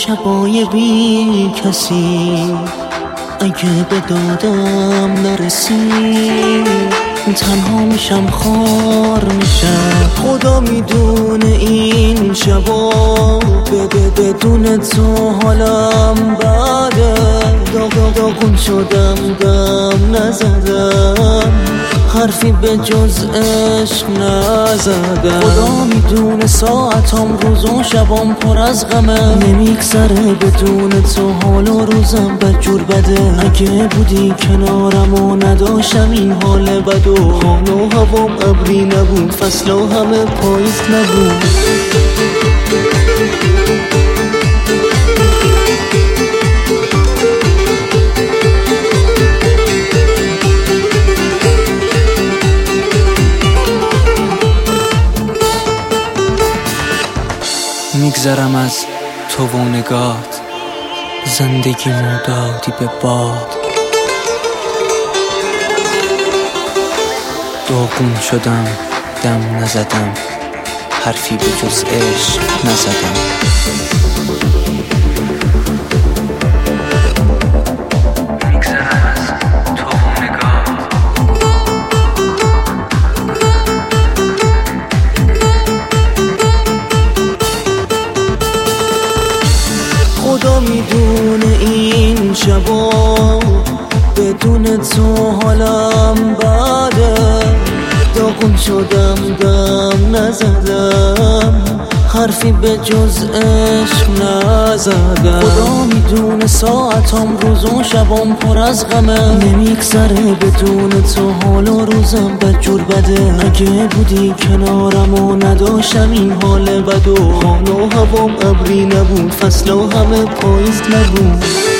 شبای بی کسی اگه به دادم نرسی تنها میشم خار میشم. خدا میدونه این شبا بدون تو حالم بده. داغون شدم دم نزدم حرفی به جز عشق نزدم. خدا میدونه ساعتام روز و شبام پر از غمه نمیگذره بدون تو حال و روزم بدجور بده. اگه بودی کنارم و نداشتم این حال بد و حال و هوام ابری نبود فصل و همه پاییز نبود. میگذرم از تو و نگات زندگیمو دادی به باد. داغون شدم دم نزدم حرفی به جز عشق نزدم. خدا میدونه این شبا بدون تو حالم بده. داغون شدم دم نزدم حرفی به جز عشق نزدم. خدا میدونه ساعتام روز و شبام پر از غمه نمیگذره بدون تو حال و روزم بدجور بده. اگه بودی کنارم و نداشتم این حال بد و حال و هوام ابری نبود فصل و همه پاییز نبود.